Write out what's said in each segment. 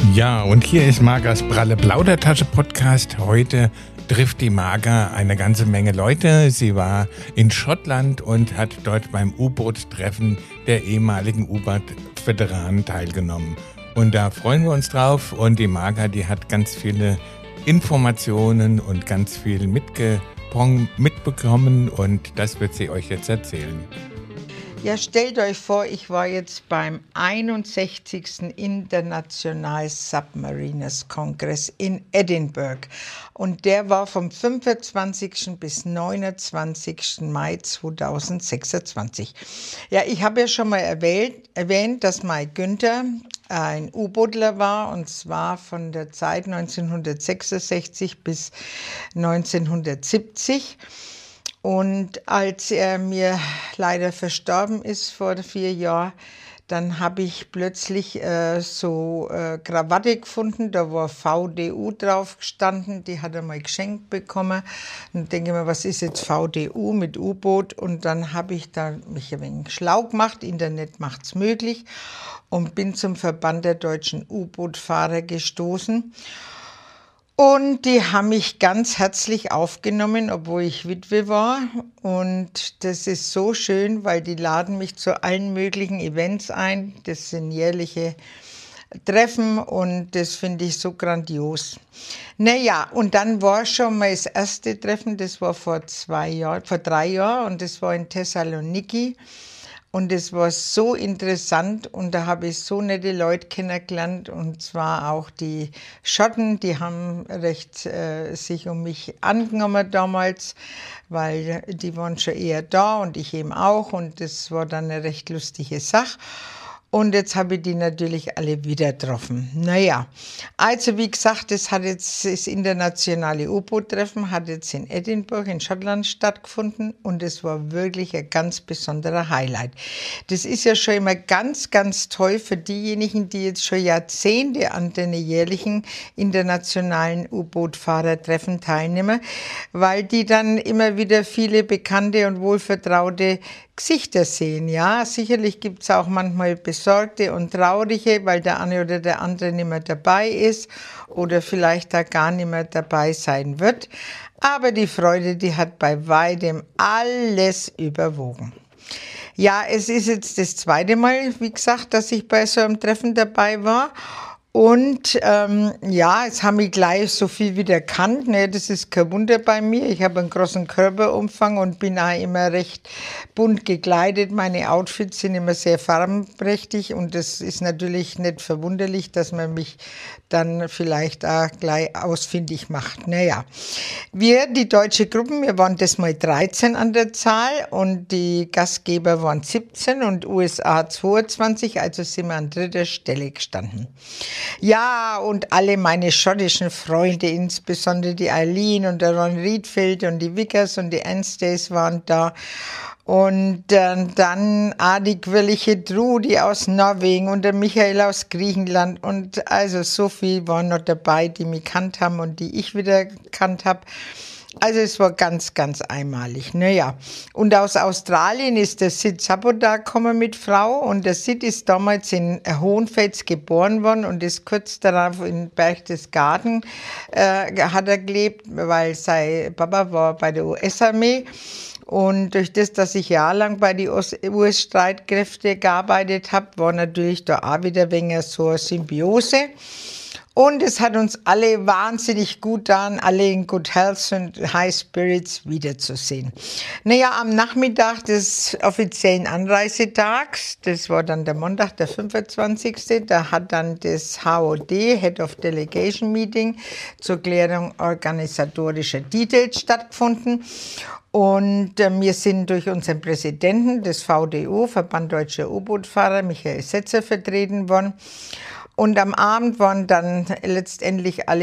Ja, und hier ist Margers Pralle Plaudertasche Podcast. Heute trifft die Marga eine ganze Menge Leute. Sie war in Schottland und hat dort beim U-Boot-Treffen der ehemaligen U-Boot-Veteranen teilgenommen. Und da freuen wir uns drauf. Und die Marga, die hat ganz viele Informationen und ganz viel mitbekommen. Und das wird sie euch jetzt erzählen. Ja, stellt euch vor, ich war jetzt beim 61. International Submariners Kongress in Edinburgh und der war vom 25. bis 29. Mai 2026. Ja, ich habe ja schon mal erwähnt, dass Mike Günther ein U-Bootler war, und zwar von der Zeit 1966 bis 1970. Und als er mir leider verstorben ist vor 4 Jahren, dann habe ich plötzlich Krawatte gefunden, da war VDU drauf gestanden, die hat er mal geschenkt bekommen. Und denke mir, was ist jetzt VDU mit U-Boot? Und dann habe ich da mich ein wenig schlau gemacht, Internet macht's möglich, und bin zum Verband der deutschen U-Boot-Fahrer gestoßen. Und die haben mich ganz herzlich aufgenommen, obwohl ich Witwe war. Und das ist so schön, weil die laden mich zu allen möglichen Events ein. Das sind jährliche Treffen und das finde ich so grandios. Naja, und dann war schon mal das erste Treffen, das war vor 3 Jahren, und das war in Thessaloniki. Und es war so interessant und da habe ich so nette Leute kennengelernt, und zwar auch die Schotten, die haben recht sich um mich angenommen damals, weil die waren schon eher da und ich eben auch, und das war dann eine recht lustige Sache. Und jetzt habe ich die natürlich alle wieder getroffen. Naja, also wie gesagt, das internationale U-Boot-Treffen hat jetzt in Edinburgh in Schottland stattgefunden, und es war wirklich ein ganz besonderer Highlight. Das ist ja schon immer ganz, ganz toll für diejenigen, die jetzt schon Jahrzehnte an den jährlichen internationalen U-Boot-Fahrertreffen teilnehmen, weil die dann immer wieder viele bekannte und wohlvertraute Gesichter sehen. Ja, sicherlich gibt es auch manchmal besorgte und traurige, weil der eine oder der andere nicht mehr dabei ist oder vielleicht da gar nicht mehr dabei sein wird. Aber die Freude, die hat bei weitem alles überwogen. Ja, es ist jetzt das 2. Mal, wie gesagt, dass ich bei so einem Treffen dabei war. Und jetzt haben mich gleich so viel wieder erkannt. Ne? Das ist kein Wunder bei mir. Ich habe einen großen Körperumfang und bin auch immer recht bunt gekleidet. Meine Outfits sind immer sehr farbenprächtig, und das ist natürlich nicht verwunderlich, dass man mich dann vielleicht auch gleich ausfindig macht. Naja, die deutsche Gruppen, wir waren das mal 13 an der Zahl, und die Gastgeber waren 17 und USA 22, also sind wir an 3. Stelle gestanden. Ja, und alle meine schottischen Freunde, insbesondere die Eileen und der Ron Riedfeld und die Vickers und die Anstays waren da. Und dann die quirlige Trudi aus Norwegen und der Michael aus Griechenland. Und also so viel waren noch dabei, die mich kannt haben und die ich wieder kannt habe. Also es war ganz, ganz einmalig. Naja, und aus Australien ist der Sid Saboda gekommen mit Frau, und der Sid ist damals in Hohenfels geboren worden und ist kurz darauf in Berchtesgaden hat er gelebt, weil sein Papa war bei der US-Armee. Und durch das, dass ich jahrelang bei den US-Streitkräften gearbeitet habe, war natürlich da auch wieder ein wenig so eine Symbiose. Und es hat uns alle wahnsinnig gut getan, alle in Good Health und High Spirits wiederzusehen. Naja, am Nachmittag des offiziellen Anreisetags, das war dann der Montag, der 25., da hat dann das HOD, Head of Delegation Meeting, zur Klärung organisatorischer Details stattgefunden. Und wir sind durch unseren Präsidenten des VDU, Verband Deutscher U-Boot-Fahrer, Michael Setzer, vertreten worden. Und am Abend waren dann letztendlich alle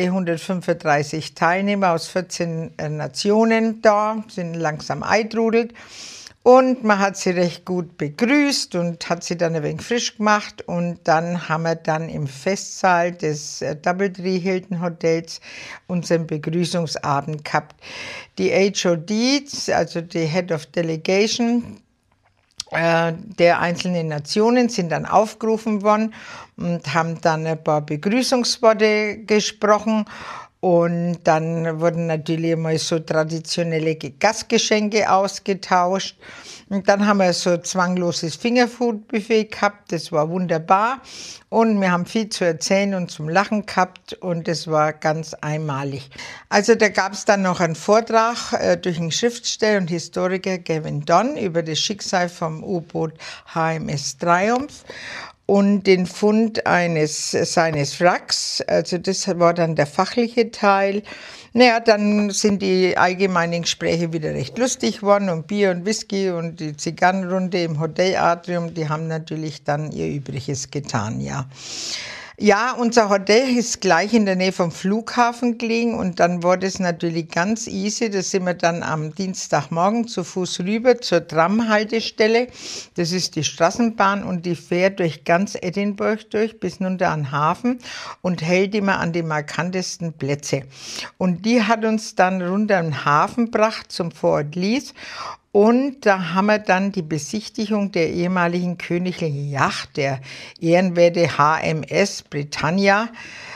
135 Teilnehmer aus 14 Nationen da, sind langsam eingetrudelt. Und man hat sie recht gut begrüßt und hat sie dann ein wenig frisch gemacht. Und dann haben wir dann im Festsaal des Doubletree Hilton Hotels unseren Begrüßungsabend gehabt. Die HOD, also die Head of Delegation, der einzelnen Nationen sind dann aufgerufen worden und haben dann ein paar Begrüßungsworte gesprochen. Und dann wurden natürlich mal so traditionelle Gastgeschenke ausgetauscht. Und dann haben wir so ein zwangloses Fingerfood-Buffet gehabt. Das war wunderbar. Und wir haben viel zu erzählen und zum Lachen gehabt. Und das war ganz einmalig. Also da gab es dann noch einen Vortrag durch den Schriftsteller und Historiker Gavin Dunn über das Schicksal vom U-Boot HMS Triumph und den Fund seines Wracks. Also das war dann der fachliche Teil. Naja, dann sind die allgemeinen Gespräche wieder recht lustig geworden und Bier und Whisky und die Zigarrenrunde im Hotelatrium, die haben natürlich dann ihr Übriges getan, ja. Ja, unser Hotel ist gleich in der Nähe vom Flughafen gelegen und dann war das natürlich ganz easy. Da sind wir dann am Dienstagmorgen zu Fuß rüber zur Tramhaltestelle. Das ist die Straßenbahn und die fährt durch ganz Edinburgh durch bis runter an den Hafen und hält immer an die markantesten Plätze. Und die hat uns dann runter am Hafen gebracht zum Fort Leith. Und da haben wir dann die Besichtigung der ehemaligen königlichen Yacht, der ehrenwerte HMS Britannia,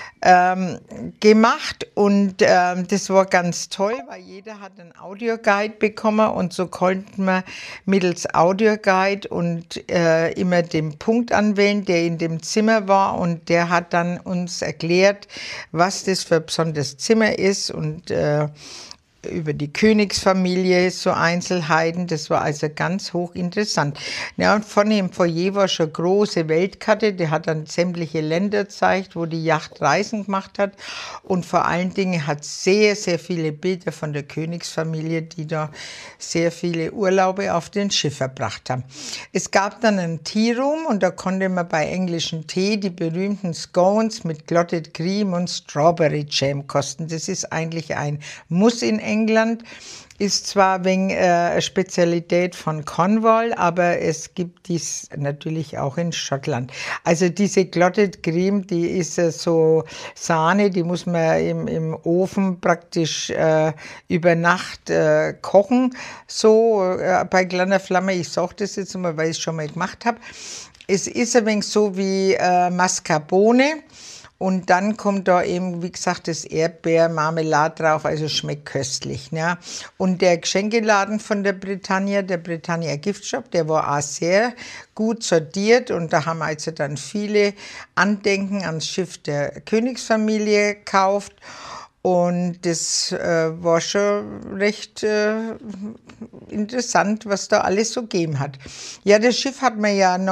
gemacht. Und das war ganz toll, weil jeder hat einen Audioguide bekommen und so konnten wir mittels Audioguide und immer den Punkt anwählen, der in dem Zimmer war. Und der hat dann uns erklärt, was das für ein besonderes Zimmer ist und über die Königsfamilie, so Einzelheiten, das war also ganz hochinteressant. Ja, und vorne im Foyer war schon eine große Weltkarte, die hat dann sämtliche Länder gezeigt, wo die Yacht Reisen gemacht hat und vor allen Dingen hat sehr, sehr viele Bilder von der Königsfamilie, die da sehr viele Urlaube auf den Schiff verbracht haben. Es gab dann einen Tea Room und da konnte man bei englischem Tee die berühmten Scones mit Clotted Cream und Strawberry Jam kosten. Das ist eigentlich ein Muss in England, ist zwar wegen Spezialität von Cornwall, aber es gibt dies natürlich auch in Schottland. Also diese Clotted Cream, die ist so Sahne, die muss man im Ofen praktisch über Nacht kochen, so bei kleiner Flamme. Ich sage das jetzt mal, weil ich es schon mal gemacht habe. Es ist ein wenig so wie Mascarpone. Und dann kommt da eben, wie gesagt, das Erdbeermarmelade drauf, also schmeckt köstlich. Ne? Und der Geschenkeladen von der Britannia Gift Shop, der war auch sehr gut sortiert. Und da haben also dann viele Andenken ans Schiff der Königsfamilie gekauft. Und das war schon recht interessant, was da alles so gegeben hat. Ja, das Schiff hat man ja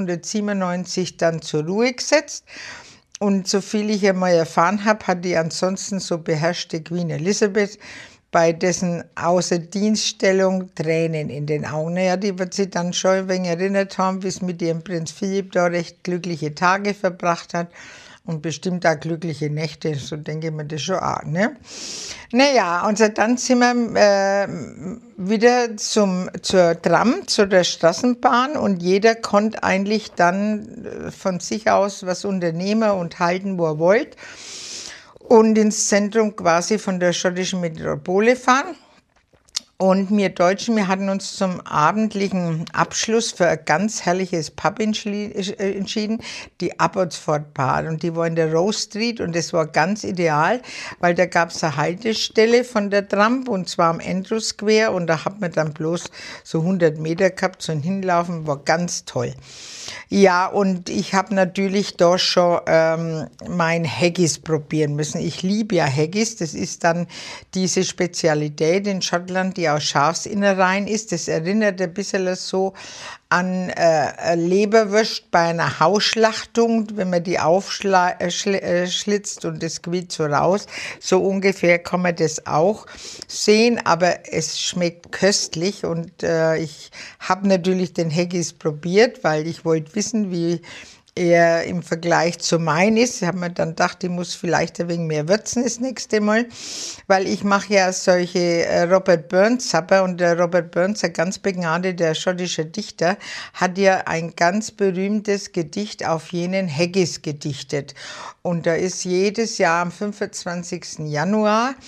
1997 dann zur Ruhe gesetzt. Und so viel ich einmal erfahren habe, hat die ansonsten so beherrschte Queen Elizabeth bei dessen Außerdienststellung Tränen in den Augen. Naja, die wird sich dann schon ein wenig erinnert haben, wie es mit ihrem Prinz Philipp da recht glückliche Tage verbracht hat und bestimmt auch glückliche Nächte, so denke ich mir das schon auch. Ne? Naja, und dann sind wir wieder zur Tram, zu der Straßenbahn und jeder konnte eigentlich dann von sich aus was unternehmen und halten, wo er wollte und ins Zentrum quasi von der schottischen Metropole fahren. Und wir Deutschen, wir hatten uns zum abendlichen Abschluss für ein ganz herrliches Pub entschieden, die Abbotsford Bar. Und die war in der Rose Street und das war ganz ideal, weil da gab es eine Haltestelle von der Tram und zwar am Andrew Square und da hat man dann bloß so 100 Meter gehabt zum Hinlaufen, war ganz toll. Ja, und ich habe natürlich da schon mein Haggis probieren müssen. Ich liebe ja Haggis, das ist dann diese Spezialität in Schottland, die aus Schafsinnereien ist. Das erinnert ein bisschen so an Leberwurst bei einer Hausschlachtung, wenn man die aufschlitzt und das quietscht so raus. So ungefähr kann man das auch sehen, aber es schmeckt köstlich und ich habe natürlich den Haggis probiert, weil ich wollte wissen, wie er im Vergleich zu meinen ist. Ich habe mir dann gedacht, ich muss vielleicht ein wenig mehr würzen das nächste Mal, weil ich mache ja solche Robert Burns Supper und der Robert Burns, ein ganz begnadeter schottischer Dichter, hat ja ein ganz berühmtes Gedicht auf jenen Haggis gedichtet. Und da ist jedes Jahr am 25. Januar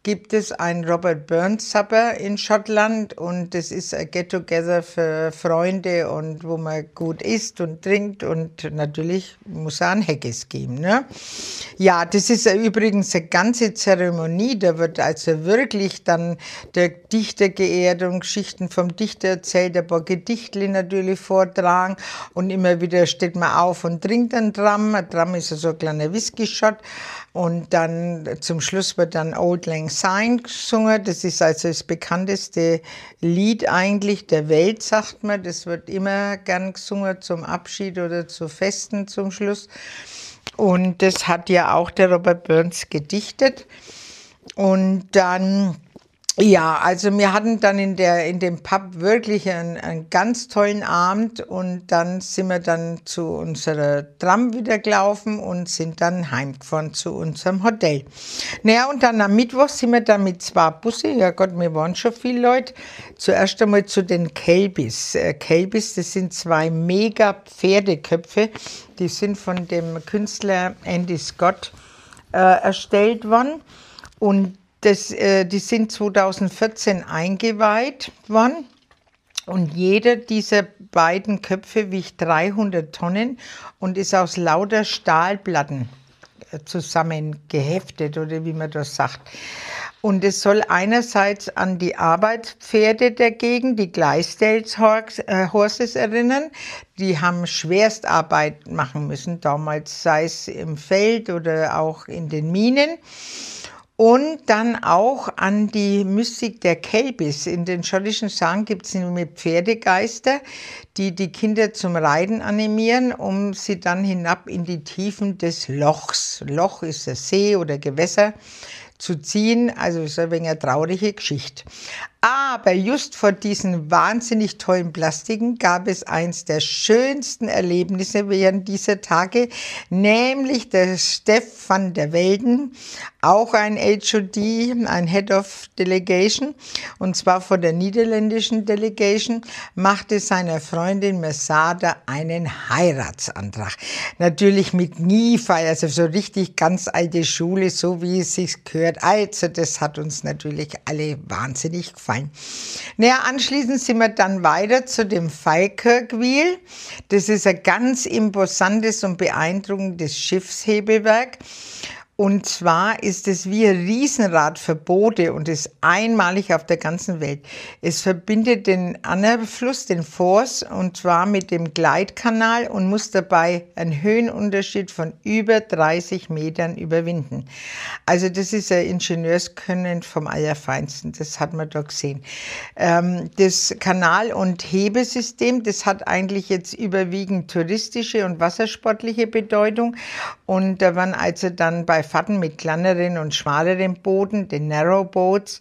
gibt es ein Robert Burns Supper in Schottland und das ist ein Get-Together für Freunde und wo man gut isst und trinkt und natürlich muss auch ein Haggis geben. Ne? Ja, das ist übrigens eine ganze Zeremonie, da wird also wirklich dann der Dichter geehrt und Geschichten vom Dichter erzählt, ein paar Gedichtli natürlich vortragen und immer wieder steht man auf und trinkt einen Dram. Ein Dram ist so ein kleiner Whisky-Shot. Und dann zum Schluss wird dann Auld Lang Syne gesungen. Das ist also das bekannteste Lied eigentlich der Welt, sagt man. Das wird immer gern gesungen zum Abschied oder zu Festen zum Schluss. Und das hat ja auch der Robert Burns gedichtet. Und dann, ja, also wir hatten dann in dem Pub wirklich einen ganz tollen Abend und dann sind wir dann zu unserer Tram wieder gelaufen und sind dann heimgefahren zu unserem Hotel. Naja, und dann am Mittwoch sind wir dann mit 2 Busse, ja Gott, wir waren schon viele Leute, zuerst einmal zu den Kelbys. Kelbys, das sind 2 mega Pferdeköpfe, die sind von dem Künstler Andy Scott erstellt worden und die sind 2014 eingeweiht worden und jeder dieser beiden Köpfe wiegt 300 Tonnen und ist aus lauter Stahlplatten zusammengeheftet oder wie man das sagt. Und es soll einerseits an die Arbeitspferde der Gegend, die Gleisdale Horses erinnern. Die haben Schwerstarbeit machen müssen damals, sei es im Feld oder auch in den Minen. Und dann auch an die Mystik der Kelbys. In den schottischen Sagen gibt es nämlich Pferdegeister, die die Kinder zum Reiten animieren, um sie dann hinab in die Tiefen des Lochs. Loch ist der See oder Gewässer zu ziehen, also ist ein wenig eine traurige Geschichte. Aber just vor diesen wahnsinnig tollen Plastiken gab es eins der schönsten Erlebnisse während dieser Tage, nämlich der Steff van der Welden, auch ein HOD, ein Head of Delegation, und zwar von der niederländischen Delegation, machte seiner Freundin Mesada einen Heiratsantrag. Natürlich mit Kniefeier, also so richtig ganz alte Schule, so wie es sich gehört. Also das hat uns natürlich alle wahnsinnig gefallen. Naja, anschließend sind wir dann weiter zu dem Falkirk Wheel. Das ist ein ganz imposantes und beeindruckendes Schiffshebewerk. Und zwar ist es wie ein Riesenrad für Boote und ist einmalig auf der ganzen Welt. Es verbindet den Annerfluss, den Forth, und zwar mit dem Gleitkanal und muss dabei einen Höhenunterschied von über 30 Metern überwinden. Also das ist ein Ingenieurskönnen vom Allerfeinsten, das hat man da gesehen. Das Kanal- und Hebesystem, das hat eigentlich jetzt überwiegend touristische und wassersportliche Bedeutung. Und da waren also dann bei Fahrten mit kleineren und schmaleren Booten, den Narrowboats,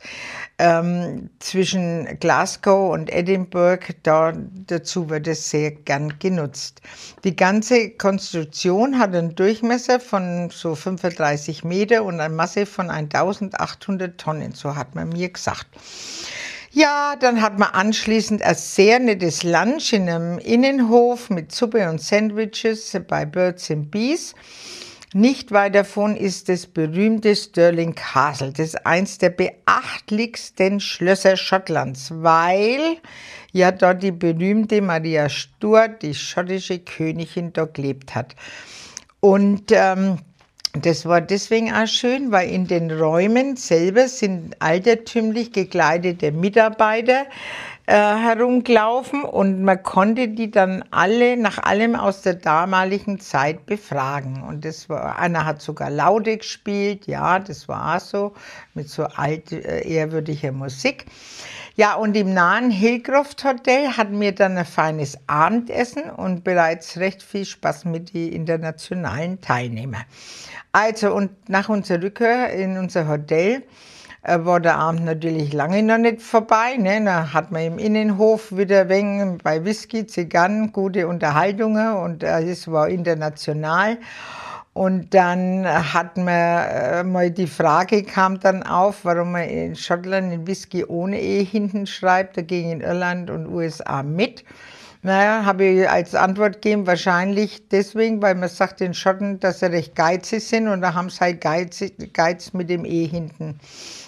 zwischen Glasgow und Edinburgh, dazu wird es sehr gern genutzt. Die ganze Konstruktion hat einen Durchmesser von so 35 Meter und eine Masse von 1800 Tonnen, so hat man mir gesagt. Ja, dann hat man anschließend ein sehr nettes Lunch in einem Innenhof mit Suppe und Sandwiches bei Birds and Bees. Nicht weit davon ist das berühmte Stirling Castle. Das ist eins der beachtlichsten Schlösser Schottlands, weil ja dort die berühmte Maria Stuart, die schottische Königin, dort gelebt hat. Und das war deswegen auch schön, weil in den Räumen selber sind altertümlich gekleidete Mitarbeiter herumgelaufen und man konnte die dann alle nach allem aus der damaligen Zeit befragen. Und das war, einer hat sogar Laute gespielt, ja, das war auch so, mit so ehrwürdiger Musik. Ja, und im nahen Hillcroft Hotel hatten wir dann ein feines Abendessen und bereits recht viel Spaß mit den internationalen Teilnehmern. Also, und nach unserer Rückkehr in unser Hotel war der Abend natürlich lange noch nicht vorbei. Ne? Da hat man im Innenhof wieder wegen bei Whisky, Zigarren, gute Unterhaltungen und es war international. Und dann hat man mal die Frage kam dann auf, warum man in Schottland den Whisky ohne E hinten schreibt, dagegen in Irland und USA mit. Naja, habe ich als Antwort gegeben, wahrscheinlich deswegen, weil man sagt den Schotten, dass sie recht geizig sind und da haben sie halt Geiz mit dem E hinten.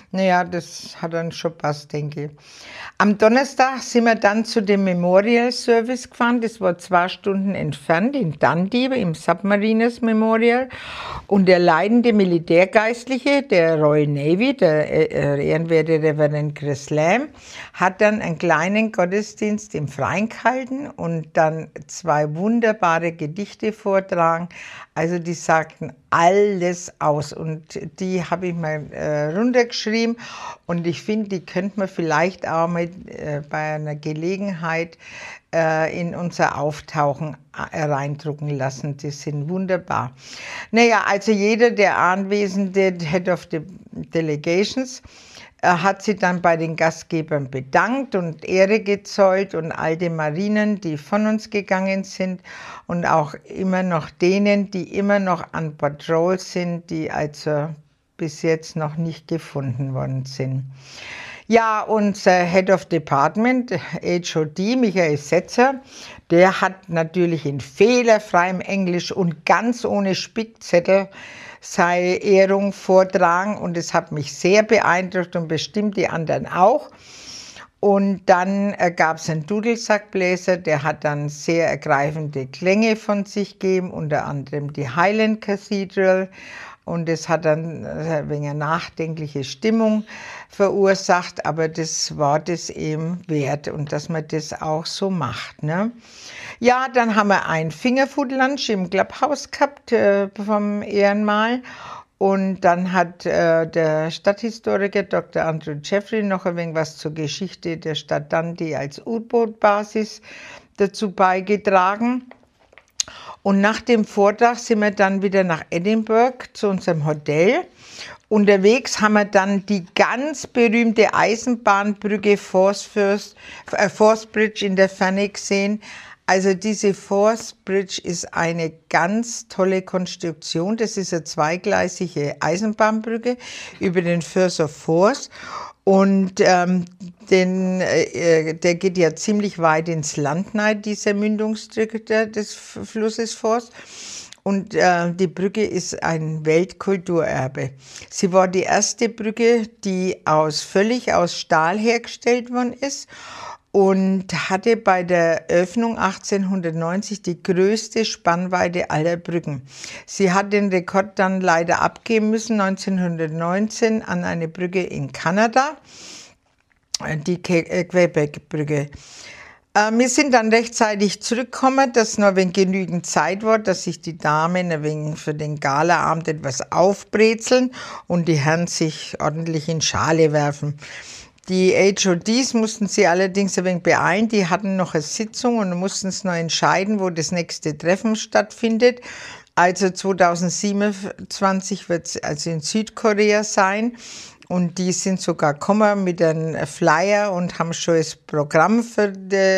Naja, das hat dann schon passt, denke ich. Am Donnerstag sind wir dann zu dem Memorial Service gefahren. Das war 2 Stunden entfernt in Dundee im Submariners Memorial. Und der leitende Militärgeistliche der Royal Navy, der ehrenwerte Reverend Chris Lamb, hat dann einen kleinen Gottesdienst im Freien gehalten und dann 2 wunderbare Gedichte vortragen. Also die sagten alles aus und die habe ich mal runtergeschrieben und ich finde, die könnte man vielleicht auch mit, bei einer Gelegenheit in unser Auftauchen reindrucken lassen. Die sind wunderbar. Naja, also jeder der anwesenden Head of the Delegations hat sich dann bei den Gastgebern bedankt und Ehre gezollt und all den Marinen, die von uns gegangen sind und auch immer noch denen, die immer noch an Patrol sind, die also bis jetzt noch nicht gefunden worden sind. Ja, unser Head of Department, HOD, Michael Setzer, der hat natürlich in fehlerfreiem Englisch und ganz ohne Spickzettel seine Ehrung vortragen und es hat mich sehr beeindruckt und bestimmt die anderen auch. Und dann gab es einen Dudelsackbläser, der hat dann sehr ergreifende Klänge von sich gegeben, unter anderem die Highland Cathedral. Und es hat dann ein wenig eine nachdenkliche Stimmung verursacht, aber das war das eben wert und dass man das auch so macht. Ne? Ja, dann haben wir ein Fingerfood-Lunch im Clubhouse gehabt vom Ehrenmal. Und dann hat der Stadthistoriker Dr. Andrew Jeffrey noch ein wenig was zur Geschichte der Stadt Dundee als U-Boot-Basis dazu beigetragen. Und nach dem Vortrag sind wir dann wieder nach Edinburgh zu unserem Hotel. Unterwegs haben wir dann die ganz berühmte Eisenbahnbrücke Forth Bridge in der Ferne gesehen. Also diese Forth Bridge ist eine ganz tolle Konstruktion. Das ist eine zweigleisige Eisenbahnbrücke über den Firth of Forth. Und der geht ja ziemlich weit ins Land rein, dieser Mündungsstück des Flusses Forth. Und die Brücke ist ein Weltkulturerbe. Sie war die erste Brücke, die völlig aus Stahl hergestellt worden ist und hatte bei der Eröffnung 1890 die größte Spannweite aller Brücken. Sie hat den Rekord dann leider abgeben müssen, 1919 an eine Brücke in Kanada, die Quebec-Brücke. Wir sind dann rechtzeitig zurückgekommen, dass noch ein wenig genügend Zeit war, dass sich die Damen ein wenig für den Galaabend etwas aufbrezeln und die Herren sich ordentlich in Schale werfen. Die HODs mussten sie allerdings ein wenig beeilen, die hatten noch eine Sitzung und mussten es noch entscheiden, wo das nächste Treffen stattfindet. Also 2027 wird es also in Südkorea sein. Und die sind sogar gekommen mit einem Flyer und haben schon das Programm für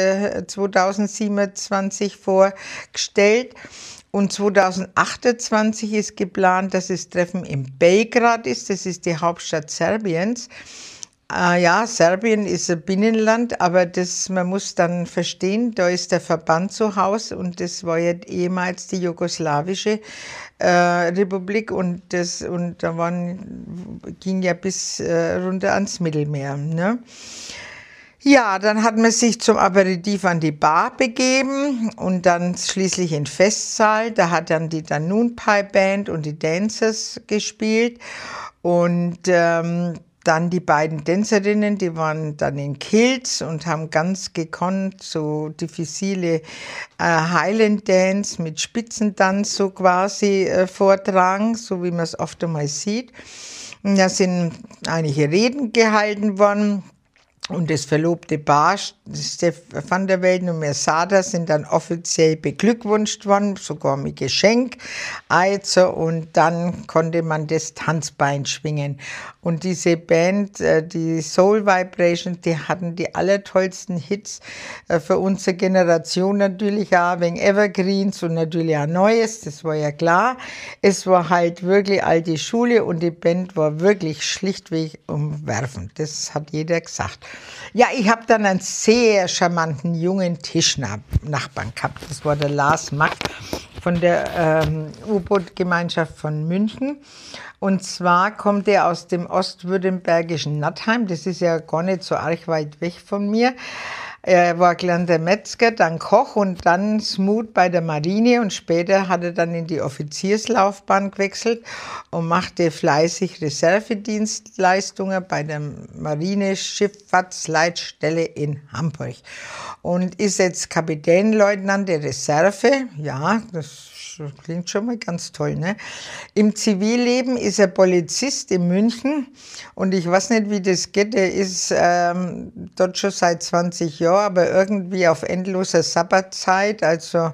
2027 vorgestellt. Und 2028 ist geplant, dass das Treffen in Belgrad ist. Das ist die Hauptstadt Serbiens. Ja, Serbien ist ein Binnenland, aber man muss dann verstehen, da ist der Verband zu Hause und das war ja ehemals die jugoslawische Republik und da ging ja bis runter ans Mittelmeer. Ne? Ja, dann hat man sich zum Aperitif an die Bar begeben und dann schließlich in den Festsaal. Da hat dann die Danune Pie Band und die Dancers gespielt und dann die beiden Tänzerinnen, die waren dann in Kilts und haben ganz gekonnt so diffizile Highland Dance mit Spitzentanz so quasi vortragen, so wie man es oft einmal sieht. Und da sind einige Reden gehalten worden. Und das verlobte Paar, Steph van der Welden und Mersada, sind dann offiziell beglückwünscht worden, sogar mit Geschenk. Also, und dann konnte man das Tanzbein schwingen. Und diese Band, die Soul Vibration, die hatten die allertollsten Hits für unsere Generation natürlich auch, wegen Evergreens und natürlich auch Neues, das war ja klar. Es war halt wirklich alte Schule und die Band war wirklich schlichtweg umwerfend. Das hat jeder gesagt. Ja, ich habe dann einen sehr charmanten jungen Tischnachbarn gehabt. Das war der Lars Mack. von der U-Boot-Gemeinschaft von München. Und zwar kommt er aus dem ostwürttembergischen Nattheim. Das ist ja gar nicht so arg weit weg von mir. Er war gelernter Metzger, dann Koch und dann Smooth bei der Marine und später hat er dann in die Offizierslaufbahn gewechselt und machte fleißig Reservedienstleistungen bei der Marineschifffahrtsleitstelle in Hamburg und ist jetzt Kapitänleutnant der Reserve. Ja, das klingt schon mal ganz toll, ne? Im Zivilleben ist er Polizist in München und ich weiß nicht, wie das geht. Er ist dort schon seit 20 Jahren, aber irgendwie auf endloser Sabbatzeit. Also,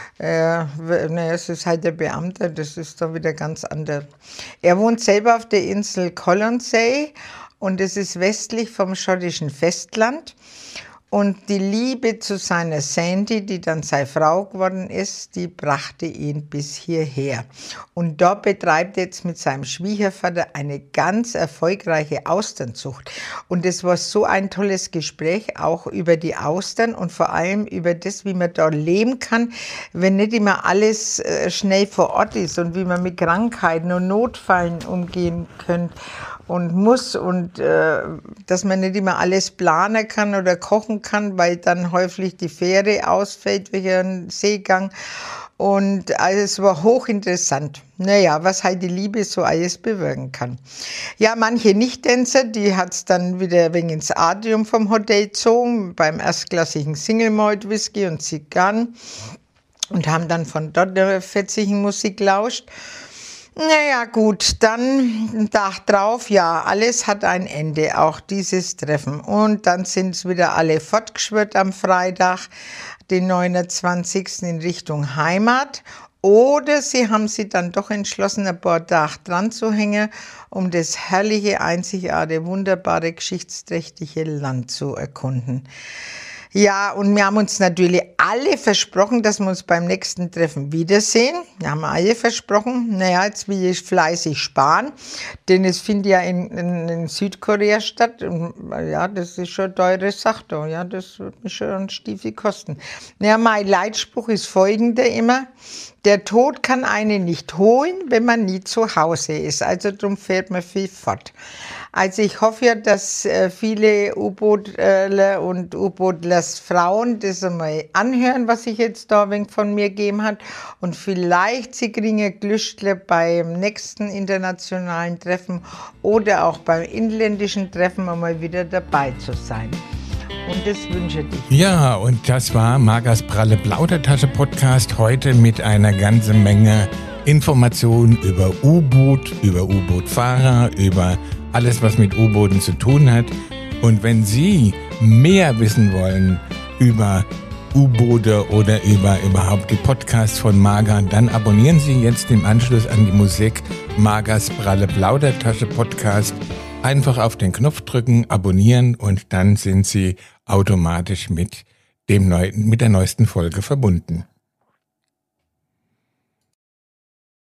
es ist halt der Beamte, das ist doch wieder ganz anders. Er wohnt selber auf der Insel Colonsay und es ist westlich vom schottischen Festland. Und die Liebe zu seiner Sandy, die dann seine Frau geworden ist, die brachte ihn bis hierher. Und dort betreibt er jetzt mit seinem Schwiegervater eine ganz erfolgreiche Austernzucht. Und es war so ein tolles Gespräch, auch über die Austern und vor allem über das, wie man dort leben kann, wenn nicht immer alles schnell vor Ort ist und wie man mit Krankheiten und Notfällen umgehen kann und muss und dass man nicht immer alles planen kann oder kochen kann, weil dann häufig die Fähre ausfällt wegen einem Seegang. Und also es war hochinteressant. Naja, was halt die Liebe so alles bewirken kann. Ja, manche Nicht-Tänzer, die hat's dann wieder wegen ins Atrium vom Hotel gezogen, beim erstklassigen Single Malt Whisky und Zigarren und haben dann von dort der fetzigen Musik gelauscht. Naja, gut, dann einen Tag drauf, ja, alles hat ein Ende, auch dieses Treffen. Und dann sind es wieder alle fortgeschwirrt am Freitag, den 29. in Richtung Heimat. Oder sie haben sich dann doch entschlossen, ein paar Tage dran zu hängen, um das herrliche, einzigartige, wunderbare, geschichtsträchtige Land zu erkunden. Ja, und wir haben uns natürlich alle versprochen, dass wir uns beim nächsten Treffen wiedersehen. Wir haben alle versprochen. Naja, jetzt will ich fleißig sparen, denn es findet ja in Südkorea statt. Und ja, das ist schon eine teure Sache da. Ja, das wird mich schon einen Stiefel kosten. Naja, mein Leitspruch ist folgender immer: Der Tod kann einen nicht holen, wenn man nie zu Hause ist. Also darum fährt man viel fort. Also ich hoffe ja, dass viele U-Bootler und U-Bootlers Frauen das einmal anhören, was ich jetzt da ein wenig von mir gegeben hat. Und vielleicht sie kriegen Glücksle beim nächsten internationalen Treffen oder auch beim inländischen Treffen einmal wieder dabei zu sein. Und das wünsche ich. Ja, und das war Margas pralle Plaudertasche Podcast heute mit einer ganzen Menge Informationen über U-Boot, über U-Boot-Fahrer, über alles, was mit U-Booten zu tun hat. Und wenn Sie mehr wissen wollen über U-Boote oder über überhaupt die Podcasts von Marga, dann abonnieren Sie jetzt im Anschluss an die Musik Margas pralle Plaudertasche Podcast. Einfach auf den Knopf drücken, abonnieren und dann sind Sie automatisch mit der neuesten Folge verbunden.